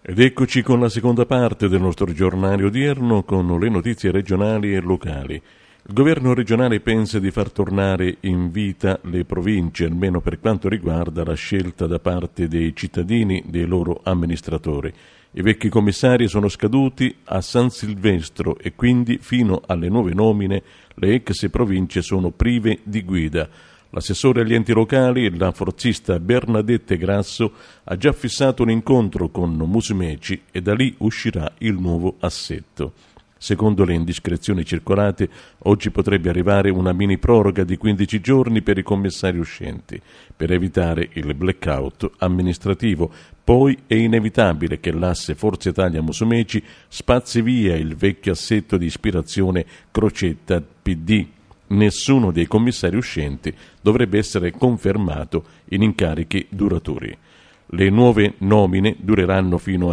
Ed eccoci con la seconda parte del nostro giornale odierno con le notizie regionali e locali. Il governo regionale pensa di far tornare in vita le province, almeno per quanto riguarda la scelta da parte dei cittadini dei loro amministratori. I vecchi commissari sono scaduti a San Silvestro e quindi fino alle nuove nomine le ex province sono prive di guida. L'assessore agli enti locali, la forzista Bernadette Grasso, ha già fissato un incontro con Musumeci e da lì uscirà il nuovo assetto. Secondo le indiscrezioni circolate, oggi potrebbe arrivare una mini proroga di 15 giorni per i commissari uscenti, per evitare il blackout amministrativo. Poi è inevitabile che l'asse Forza Italia Musumeci spazzi via il vecchio assetto di ispirazione Crocetta PD. Nessuno dei commissari uscenti dovrebbe essere confermato in incarichi duraturi. Le nuove nomine dureranno fino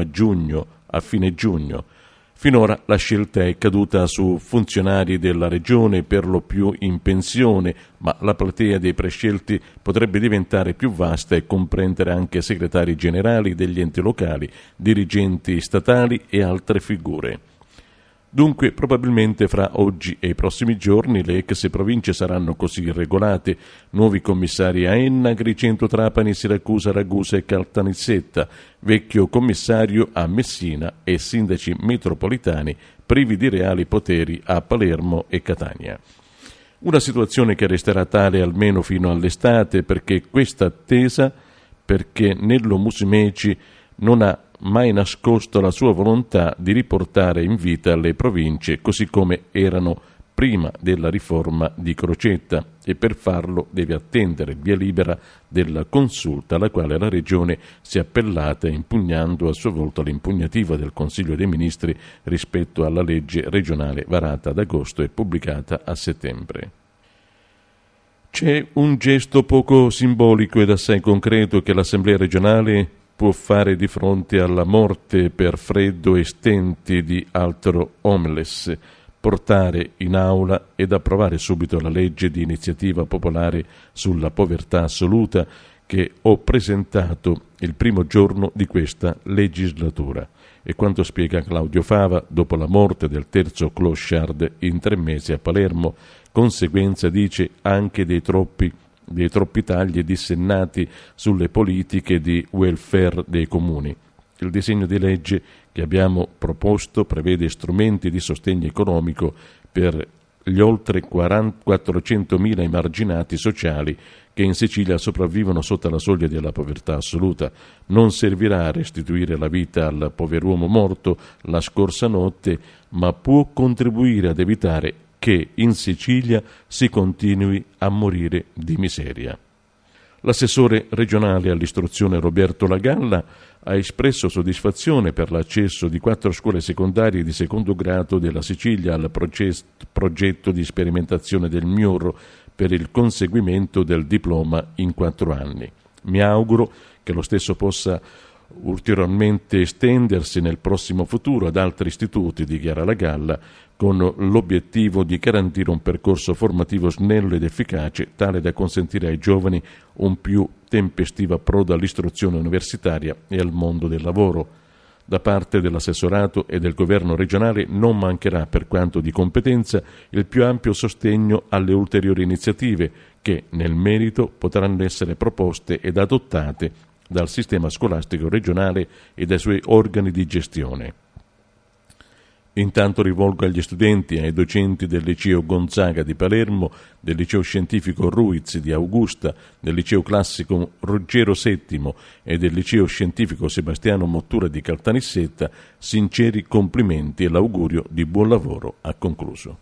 a fine giugno. Finora la scelta è caduta su funzionari della regione per lo più in pensione, ma la platea dei prescelti potrebbe diventare più vasta e comprendere anche segretari generali degli enti locali, dirigenti statali e altre figure. Dunque, probabilmente fra oggi e i prossimi giorni le ex province saranno così regolate: nuovi commissari a Enna, Agrigento, Trapani, Siracusa, Ragusa e Caltanissetta, vecchio commissario a Messina e sindaci metropolitani privi di reali poteri a Palermo e Catania. Una situazione che resterà tale almeno fino all'estate, perché questa attesa, perché Nello Musumeci non ha mai nascosto la sua volontà di riportare in vita le province così come erano prima della riforma di Crocetta, e per farlo deve attendere il via libera della consulta alla quale la Regione si è appellata impugnando a sua volta l'impugnativa del Consiglio dei Ministri rispetto alla legge regionale varata ad agosto e pubblicata a settembre. C'è un gesto poco simbolico ed assai concreto che l'Assemblea regionale può fare di fronte alla morte per freddo e stenti di altro homeless: portare in aula ed approvare subito la legge di iniziativa popolare sulla povertà assoluta che ho presentato il primo giorno di questa legislatura. E quanto spiega Claudio Fava, dopo la morte del terzo clochard in 3 mesi a Palermo, conseguenza, dice, anche dei troppi tagli dissennati sulle politiche di welfare dei comuni. Il disegno di legge che abbiamo proposto prevede strumenti di sostegno economico per gli oltre 400.000 emarginati sociali che in Sicilia sopravvivono sotto la soglia della povertà assoluta. Non servirà a restituire la vita al pover'uomo morto la scorsa notte, ma può contribuire ad evitare che in Sicilia si continui a morire di miseria. L'assessore regionale all'istruzione Roberto Lagalla ha espresso soddisfazione per l'accesso di 4 scuole secondarie di secondo grado della Sicilia al progetto di sperimentazione del MIUR per il conseguimento del diploma in 4 anni. Mi auguro che lo stesso possa ulteriormente estendersi nel prossimo futuro ad altri istituti, dichiara Lagalla, con l'obiettivo di garantire un percorso formativo snello ed efficace, tale da consentire ai giovani un più tempestivo approdo all'istruzione universitaria e al mondo del lavoro. Da parte dell'assessorato e del governo regionale non mancherà, per quanto di competenza, il più ampio sostegno alle ulteriori iniziative che, nel merito, potranno essere proposte ed adottate dal sistema scolastico regionale e dai suoi organi di gestione. Intanto rivolgo agli studenti e ai docenti del liceo Gonzaga di Palermo, del liceo scientifico Ruiz di Augusta, del liceo classico Ruggero VII e del liceo scientifico Sebastiano Mottura di Caltanissetta sinceri complimenti e l'augurio di buon lavoro, ha concluso.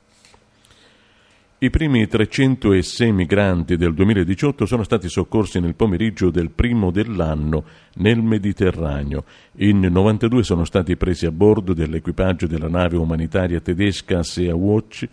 I primi 306 migranti del 2018 sono stati soccorsi nel pomeriggio del primo dell'anno nel Mediterraneo. In 92 sono stati presi a bordo dell'equipaggio della nave umanitaria tedesca Sea Watch,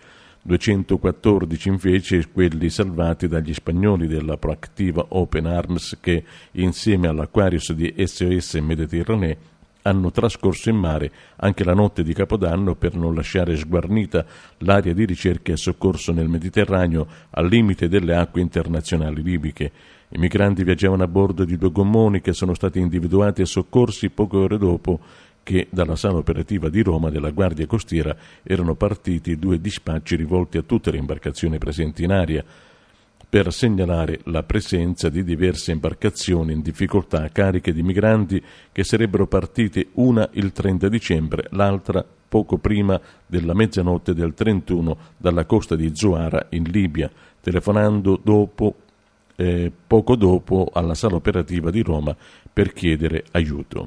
214 invece quelli salvati dagli spagnoli della Proactiva Open Arms che, insieme all'Aquarius di SOS Mediterranee, hanno trascorso in mare anche la notte di Capodanno per non lasciare sguarnita l'area di ricerca e soccorso nel Mediterraneo al limite delle acque internazionali libiche. I migranti viaggiavano a bordo di 2 gommoni che sono stati individuati e soccorsi poche ore dopo che dalla sala operativa di Roma della Guardia Costiera erano partiti 2 dispacci rivolti a tutte le imbarcazioni presenti in aria per segnalare la presenza di diverse imbarcazioni in difficoltà cariche di migranti che sarebbero partite una il 30 dicembre, l'altra poco prima della mezzanotte del 31 dalla costa di Zuara in Libia, telefonando poco dopo alla sala operativa di Roma per chiedere aiuto.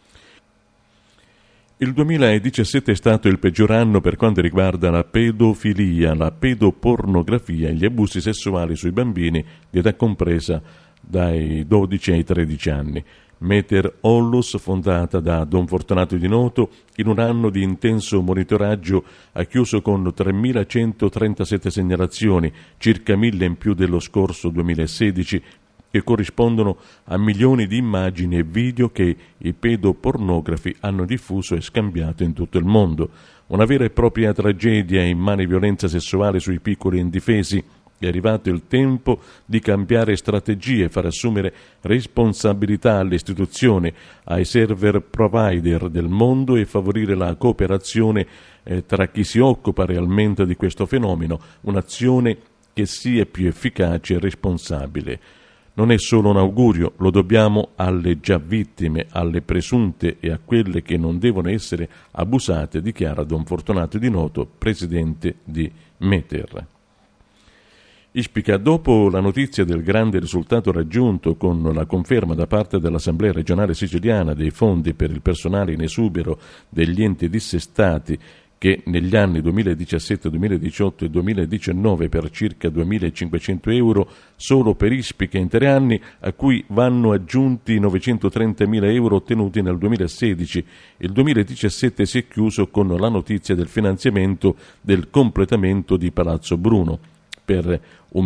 Il 2017 è stato il peggior anno per quanto riguarda la pedofilia, la pedopornografia e gli abusi sessuali sui bambini di età compresa dai 12 ai 13 anni. Meter Ollus, fondata da Don Fortunato Di Noto, in un anno di intenso monitoraggio ha chiuso con 3.137 segnalazioni, circa 1.000 in più dello scorso 2016, che corrispondono a milioni di immagini e video che i pedopornografi hanno diffuso e scambiato in tutto il mondo. Una vera e propria tragedia e immane violenza sessuale sui piccoli indifesi. È arrivato il tempo di cambiare strategie, far assumere responsabilità alle istituzioni, ai server provider del mondo e favorire la cooperazione tra chi si occupa realmente di questo fenomeno, un'azione che sia più efficace e responsabile. Non è solo un augurio, lo dobbiamo alle già vittime, alle presunte e a quelle che non devono essere abusate, dichiara Don Fortunato Di Noto, presidente di Meter. Ispica, dopo la notizia del grande risultato raggiunto con la conferma da parte dell'Assemblea regionale siciliana dei fondi per il personale in esubero degli enti dissestati che negli anni 2017, 2018 e 2019 per circa 2.500 euro solo per Ispica in 3 anni, a cui vanno aggiunti 930.000 euro ottenuti nel 2016. Il 2017 si è chiuso con la notizia del finanziamento del completamento di Palazzo Bruno per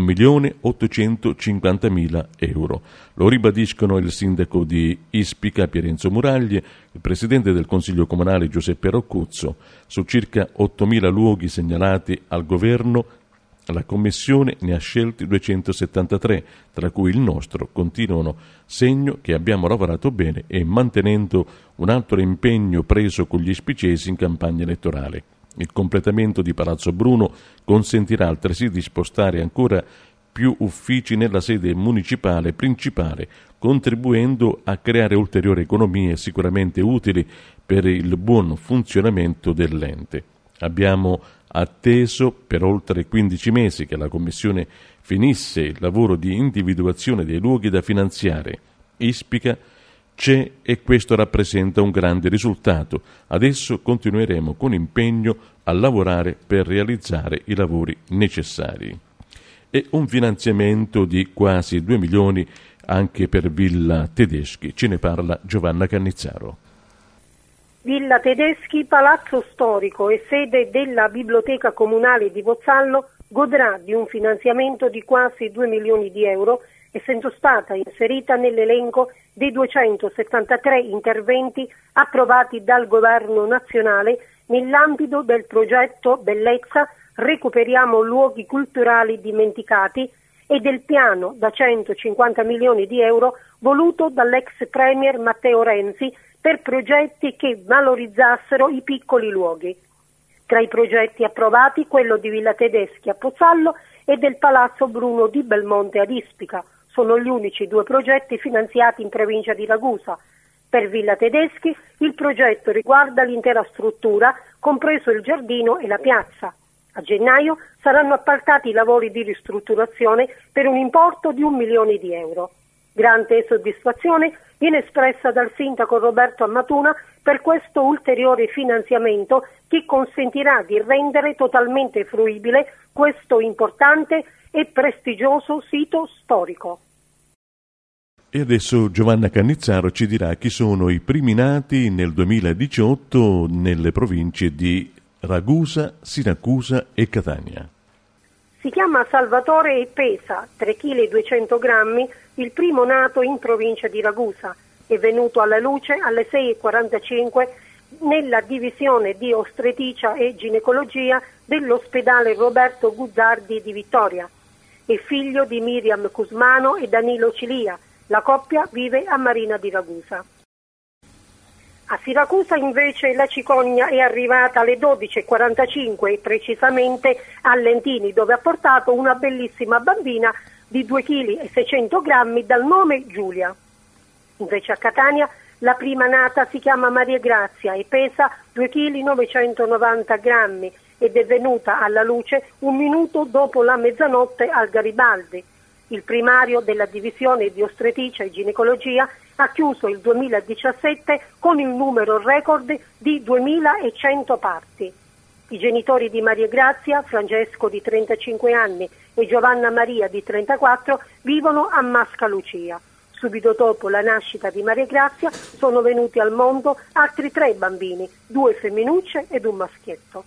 1.850.000 euro. Lo ribadiscono il sindaco di Ispica Pierenzo Muraglie, il presidente del Consiglio Comunale Giuseppe Roccuzzo. Su circa 8.000 luoghi segnalati al governo, la Commissione ne ha scelti 273, tra cui il nostro, continuano, segno che abbiamo lavorato bene e mantenendo un altro impegno preso con gli ispicesi in campagna elettorale. Il completamento di Palazzo Bruno consentirà altresì di spostare ancora più uffici nella sede municipale principale, contribuendo a creare ulteriori economie sicuramente utili per il buon funzionamento dell'ente. Abbiamo atteso per oltre 15 mesi che la Commissione finisse il lavoro di individuazione dei luoghi da finanziare. Ispica c'è e questo rappresenta un grande risultato. Adesso continueremo con impegno a lavorare per realizzare i lavori necessari. E un finanziamento di quasi 2 milioni anche per Villa Tedeschi. Ce ne parla Giovanna Cannizzaro. Villa Tedeschi, palazzo storico e sede della Biblioteca Comunale di Pozzallo, godrà di un finanziamento di quasi 2 milioni di euro, essendo stata inserita nell'elenco dei 273 interventi approvati dal Governo nazionale nell'ambito del progetto Bellezza Recuperiamo luoghi culturali dimenticati e del piano da 150 milioni di euro voluto dall'ex premier Matteo Renzi per progetti che valorizzassero i piccoli luoghi. Tra i progetti approvati quello di Villa Tedeschi a Pozzallo e del Palazzo Bruno di Belmonte ad Ispica. Sono gli unici 2 progetti finanziati in provincia di Ragusa. Per Villa Tedeschi il progetto riguarda l'intera struttura, compreso il giardino e la piazza. A gennaio saranno appaltati i lavori di ristrutturazione per un importo di 1 milione di euro. Grande soddisfazione viene espressa dal sindaco Roberto Ammatuna per questo ulteriore finanziamento che consentirà di rendere totalmente fruibile questo importante e prestigioso sito storico. E adesso Giovanna Cannizzaro ci dirà chi sono i primi nati nel 2018 nelle province di Ragusa, Siracusa e Catania. Si chiama Salvatore e pesa 3,2 kg, il primo nato in provincia di Ragusa. È venuto alla luce alle 6:45 nella divisione di ostetricia e ginecologia dell'ospedale Roberto Guzzardi di Vittoria. è figlio di Miriam Cusmano e Danilo Cilia. La coppia vive a Marina di Ragusa. A Siracusa invece la cicogna è arrivata alle 12:45 precisamente a Lentini, dove ha portato una bellissima bambina di 2,6 kg dal nome Giulia. Invece a Catania la prima nata si chiama Maria Grazia e pesa 2,990 kg ed è venuta alla luce un minuto dopo la mezzanotte al Garibaldi. Il primario della divisione di ostetricia e ginecologia ha chiuso il 2017 con il numero record di 2.100 parti. I genitori di Maria Grazia, Francesco di 35 anni e Giovanna Maria di 34, vivono a Mascalucia. Subito dopo la nascita di Maria Grazia sono venuti al mondo altri 3 bambini, 2 femminucce ed un maschietto.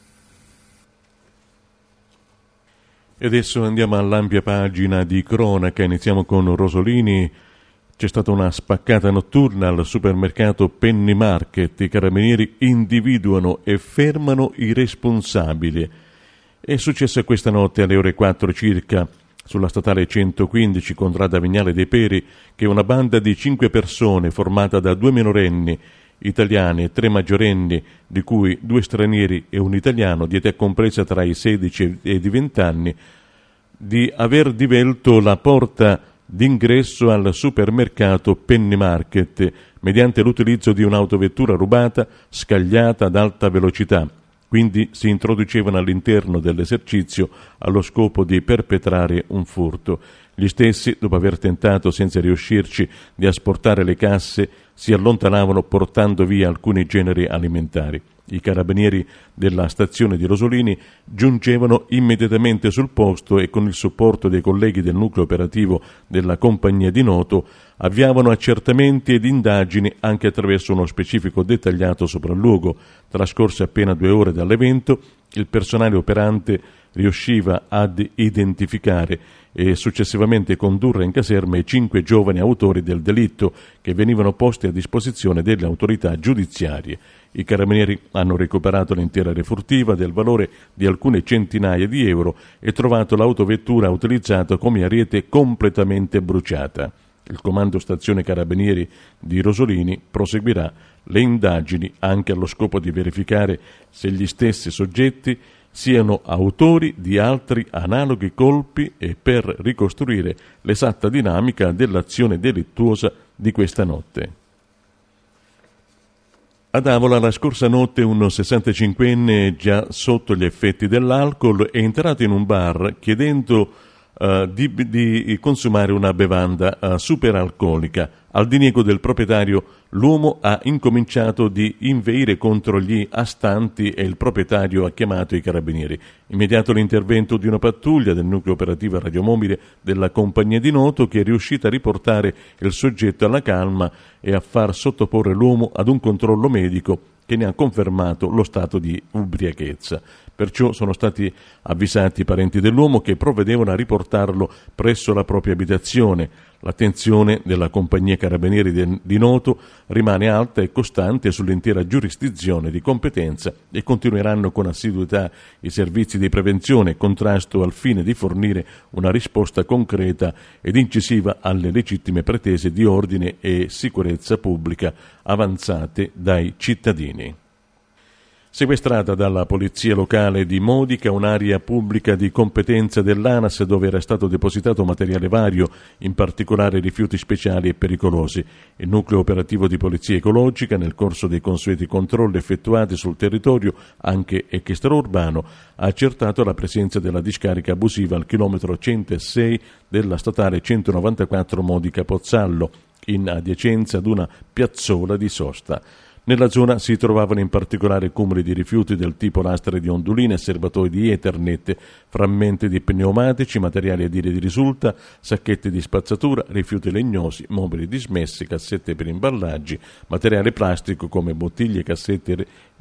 E adesso andiamo all'ampia pagina di cronaca, iniziamo con Rosolini. C'è stata una spaccata notturna al supermercato Penny Market, i carabinieri individuano e fermano i responsabili. È successo questa notte alle ore 4 circa sulla statale 115 contrada Vignale dei Peri che una banda di 5 persone formata da 2 minorenni italiani e 3 maggiorenni, di cui 2 stranieri e un italiano di età compresa tra i 16 e i 20 anni, di aver divelto la porta d'ingresso al supermercato Penny Market mediante l'utilizzo di un'autovettura rubata scagliata ad alta velocità. Quindi si introducevano all'interno dell'esercizio allo scopo di perpetrare un furto. Gli stessi, dopo aver tentato senza riuscirci di asportare le casse, si allontanavano portando via alcuni generi alimentari. I carabinieri della stazione di Rosolini giungevano immediatamente sul posto e con il supporto dei colleghi del nucleo operativo della compagnia di Noto avviavano accertamenti ed indagini anche attraverso uno specifico dettagliato sopralluogo. Trascorse appena 2 ore dall'evento, il personale operante riusciva ad identificare e successivamente condurre in caserma i 5 giovani autori del delitto che venivano posti a disposizione delle autorità giudiziarie. I carabinieri hanno recuperato l'intera refurtiva del valore di alcune centinaia di euro e trovato l'autovettura utilizzata come ariete completamente bruciata. Il comando stazione carabinieri di Rosolini proseguirà le indagini anche allo scopo di verificare se gli stessi soggetti siano autori di altri analoghi colpi e per ricostruire l'esatta dinamica dell'azione delittuosa di questa notte. Ad Avola la scorsa notte un 65enne già sotto gli effetti dell'alcol è entrato in un bar chiedendo di consumare una bevanda superalcolica. Al diniego del proprietario l'uomo ha incominciato di inveire contro gli astanti e il proprietario ha chiamato i carabinieri. Immediato l'intervento di una pattuglia del nucleo operativo radiomobile della compagnia di Noto che è riuscita a riportare il soggetto alla calma e a far sottoporre l'uomo ad un controllo medico che ne ha confermato lo stato di ubriachezza. Perciò sono stati avvisati i parenti dell'uomo che provvedevano a riportarlo presso la propria abitazione. L'attenzione della compagnia carabinieri di Noto rimane alta e costante sull'intera giurisdizione di competenza e continueranno con assiduità i servizi di prevenzione e contrasto al fine di fornire una risposta concreta ed incisiva alle legittime pretese di ordine e sicurezza pubblica avanzate dai cittadini. Sequestrata dalla polizia locale di Modica un'area pubblica di competenza dell'ANAS dove era stato depositato materiale vario, in particolare rifiuti speciali e pericolosi. Il nucleo operativo di polizia ecologica, nel corso dei consueti controlli effettuati sul territorio, anche extraurbano, ha accertato la presenza della discarica abusiva al chilometro 106 della statale 194 Modica-Pozzallo, in adiacenza ad una piazzola di sosta. Nella zona si trovavano in particolare cumuli di rifiuti del tipo lastre di onduline, serbatoi di Ethernet, frammenti di pneumatici, materiali adiri di risulta, sacchetti di spazzatura, rifiuti legnosi, mobili dismessi, cassette per imballaggi, materiale plastico come bottiglie, cassette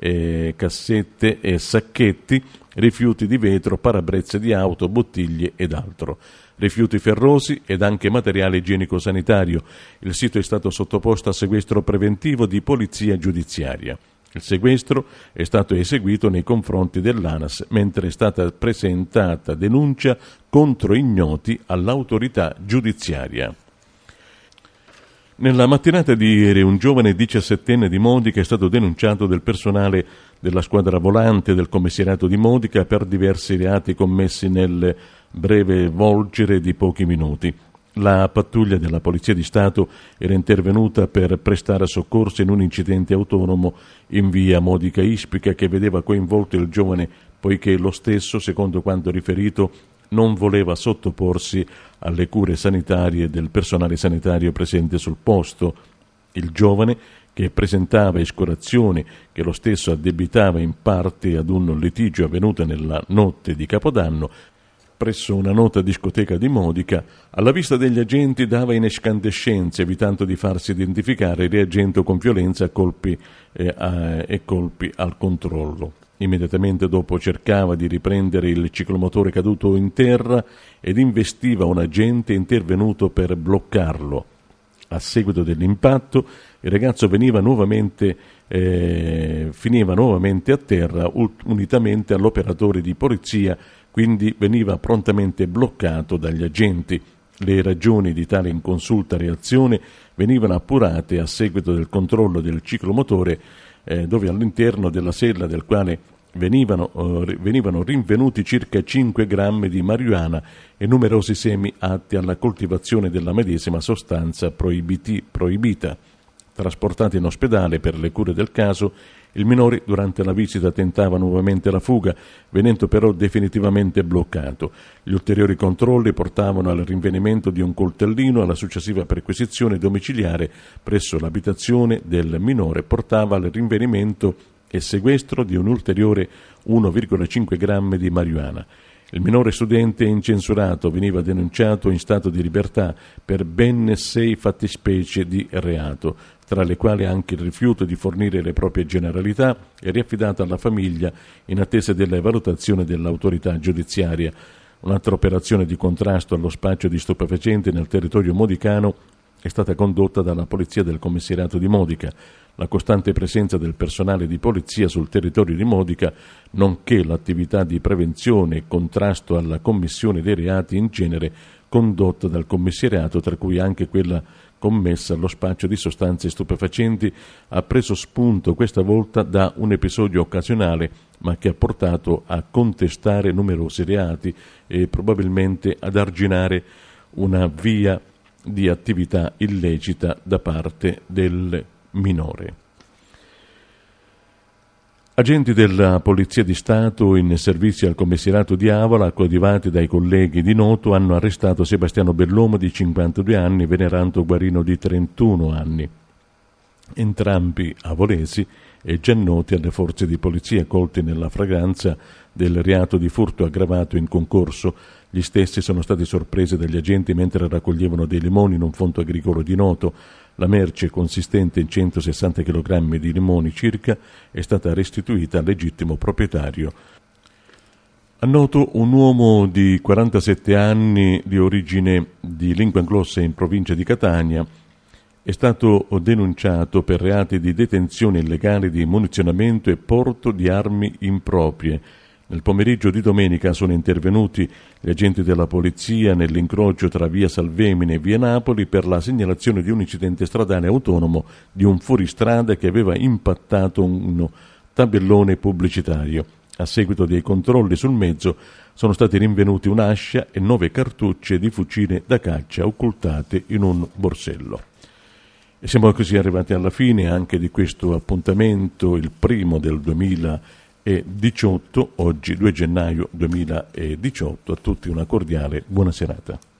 e sacchetti, rifiuti di vetro, parabrezze di auto, bottiglie ed altro. Rifiuti ferrosi ed anche materiale igienico-sanitario. Il sito è stato sottoposto a sequestro preventivo di polizia giudiziaria. Il sequestro è stato eseguito nei confronti dell'ANAS, mentre è stata presentata denuncia contro ignoti all'autorità giudiziaria. Nella mattinata di ieri un giovane 17enne di Modica è stato denunciato del personale della squadra volante del commissariato di Modica per diversi reati commessi nel breve volgere di pochi minuti. La pattuglia della Polizia di Stato era intervenuta per prestare soccorso in un incidente autonomo in via Modica Ispica che vedeva coinvolto il giovane poiché lo stesso, secondo quanto riferito, non voleva sottoporsi alle cure sanitarie del personale sanitario presente sul posto. Il giovane, che presentava escorazioni che lo stesso addebitava in parte ad un litigio avvenuto nella notte di Capodanno, presso una nota discoteca di Modica, alla vista degli agenti dava in escandescenze, evitando di farsi identificare, reagendo con violenza a colpi al controllo. Immediatamente dopo cercava di riprendere il ciclomotore caduto in terra ed investiva un agente intervenuto per bloccarlo. A seguito dell'impatto il ragazzo finiva nuovamente a terra unitamente all'operatore di polizia, quindi veniva prontamente bloccato dagli agenti. Le ragioni di tale inconsulta reazione venivano appurate a seguito del controllo del ciclomotore, dove all'interno della sella del quale venivano rinvenuti circa 5 grammi di marijuana e numerosi semi atti alla coltivazione della medesima sostanza proibita. Trasportati in ospedale per le cure del caso, il minore durante la visita tentava nuovamente la fuga, venendo però definitivamente bloccato. Gli ulteriori controlli portavano al rinvenimento di un coltellino e alla successiva perquisizione domiciliare presso l'abitazione del minore portava al rinvenimento e sequestro di un ulteriore 1,5 grammi di marijuana. Il minore studente incensurato veniva denunciato in stato di libertà per ben 6 fattispecie di reato, tra le quali anche il rifiuto di fornire le proprie generalità e riaffidata alla famiglia in attesa della valutazione dell'autorità giudiziaria. Un'altra operazione di contrasto allo spaccio di stupefacenti nel territorio modicano è stata condotta dalla Polizia del Commissariato di Modica. La costante presenza del personale di polizia sul territorio di Modica, nonché l'attività di prevenzione e contrasto alla commissione dei reati in genere condotta dal commissariato, tra cui anche quella commessa allo spaccio di sostanze stupefacenti, ha preso spunto questa volta da un episodio occasionale, ma che ha portato a contestare numerosi reati e probabilmente ad arginare una via di attività illecita da parte del minore. Agenti della Polizia di Stato in servizio al commissariato di Avola, coadiuvati dai colleghi di Noto, hanno arrestato Sebastiano Bellomo di 52 anni e Veneranto Guarino di 31 anni, entrambi avolesi e già noti alle forze di polizia, colti nella fragranza del reato di furto aggravato in concorso. Gli stessi sono stati sorpresi dagli agenti mentre raccoglievano dei limoni in un fondo agricolo di Noto. La merce, consistente in 160 kg di limoni circa, è stata restituita al legittimo proprietario. A Noto un uomo di 47 anni di origine di lingua inglese in provincia di Catania è stato denunciato per reati di detenzione illegale di munizionamento e porto di armi improprie. Nel pomeriggio di domenica sono intervenuti gli agenti della polizia nell'incrocio tra via Salvemine e via Napoli per la segnalazione di un incidente stradale autonomo di un fuoristrada che aveva impattato un tabellone pubblicitario. A seguito dei controlli sul mezzo sono stati rinvenuti un'ascia e 9 cartucce di fucile da caccia occultate in un borsello. E siamo così arrivati alla fine anche di questo appuntamento, il primo del 2018, oggi 2 gennaio 2018. A tutti una cordiale buona serata.